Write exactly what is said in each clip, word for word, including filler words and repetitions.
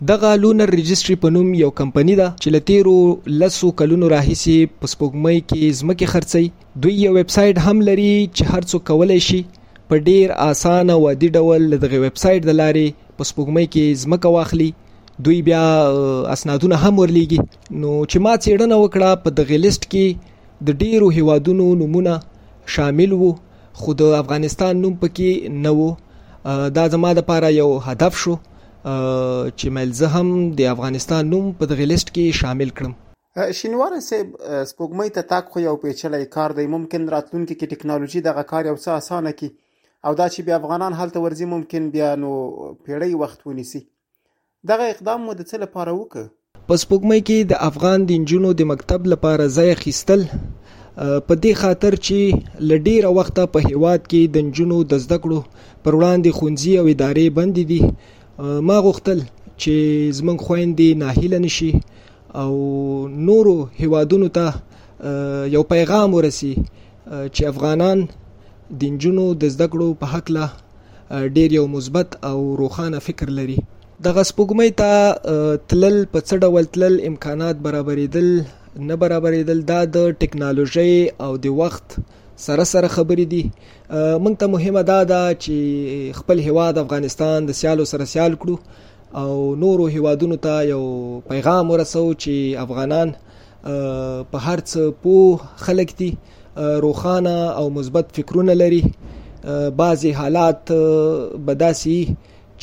دغه لونر ريجستري په نوم یو کمپنی ده چې لتیرو لسو کلونو راهیسې په سپوږمۍ کې ځمکې خرڅي. دوی یو ویب سټ هم لري چې هر څوک کولای شي په ډیر اسانه او عادي ډول دغه ویب سټ د لارې په سپوږمۍ کې ځمکه واخلي. دوی بیا اسنادونه هم ورلیږي. نو چې ما څېړنه وکړه په دغه لیست کې د ډیرو هیوادونو نمونه شامل وو، خو د افغانستان نوم پکې نه وو. دا زما لپاره یو هدف شو چې مل زه هم د افغانستان نوم په دغه لیست کې شامل کړم. شینواره صاحب، سپوږمۍ ته تاک خو یو پیچلی کار دی. ممکن راتلونکي کې ټکنالوژي دغه کار یو څه اسانه کړي او دا چې بیا افغانان هلته ورځي ممکن بیا نو پیړۍ وخت ونیسي. دغه اقدام مو د څه لپاره وکړ؟ په سپوږمۍ کې د افغان د نجونو د مکتب لپاره ځای اخیستل په دې خاطر چې له ډیره وخته په هیواد کې د نجونو د زده کړو پر وړاندې ښوونځي او ادارې بندې دي. ما غوښتل چې زموږ خویندې ناهیله نشي او نورو هیوادونو ته یو پیغام ورسي چې افغانان د نجونو د زده کړو په هکله ډیر یو مثبت او روښانه فکر لري. دغه سپوږمۍ ته تلل په څه ډول تلل، امکانات برابرېدل نه برابرېدل، دا د ټکنالوژۍ او د وخت سره سره خبرې دي. موږ ته مهمه دا ده چې خپل هیواد افغانستان د سیالو سره سیال کړو او نورو هیوادونو ته یو پیغام ورسو چې افغانان په هر څه پوه خلک دي، روښانه او مثبت فکرونه لري. بعضې حالات به داسې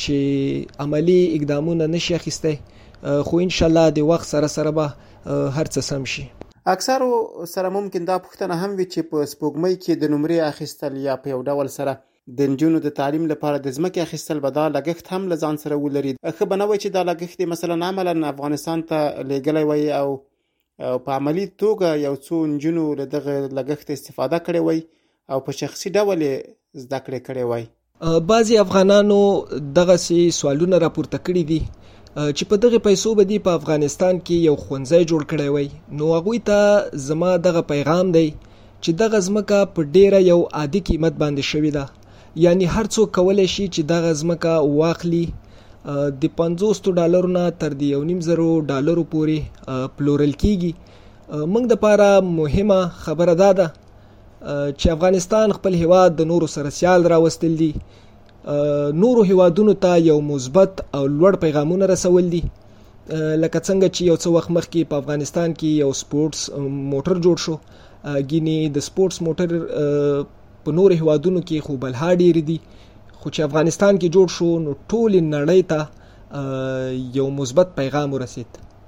چې عملی اقدامونه نشي اخیستی، خو انشاءالله د وخت سره سره به هر څه سم شي. اکثرو سره ممکن دا پوښتنه هم وي چې په سپوږمۍ کې د نمرې اخیستل یا په یو ډول سره د نجونو د تعلیم لپاره د ځمکې اخیستل به دا لګښت هم له ځان سره ولري. ښه به نه وي چې دا لګښت مثلا عملا افغانستان ته لیږلی وای او په عملي توګه یو څو نجونو له دغه لګښت استفاده کړې وای او په شخصي ډول یې زده کړې کړې وای. بعضې افغانانو دغسې سوالونه راپورته کړي دي چې په دغه پیسو به دی په افغانستان کې یو ښوونځی جوړ کړی وای. نو هغوی ته زما دغه پیغام دی چې دغه ځمکه په ډیره یو عادي قیمت باندې شوې ده، یعنی هر څوک کولی شي چې دغه ځمکه واخلي. د پنځوسو ډالرو نه تر د یو نیم زرو ډالرو پورې پلورل کیږي. موږ دپاره مهمه خبره دا ده چې افغانستان خپل هیواد د نورو سره سیال راوستل دي، نورو هیوادونو ته یو مثبت او لوړ پیغامونه رسول دي. لکه څنګه چې یو څه وخت مخکې په افغانستان کې یو سپورټس موټر جوړ شو، ګینې د سپورټس موټر په نورو هیوادونو کې خو بلها ډېرې دي، خو چې افغانستان کې جوړ شو نو ټولې نړۍ ته یو مثبت پیغام ورسید.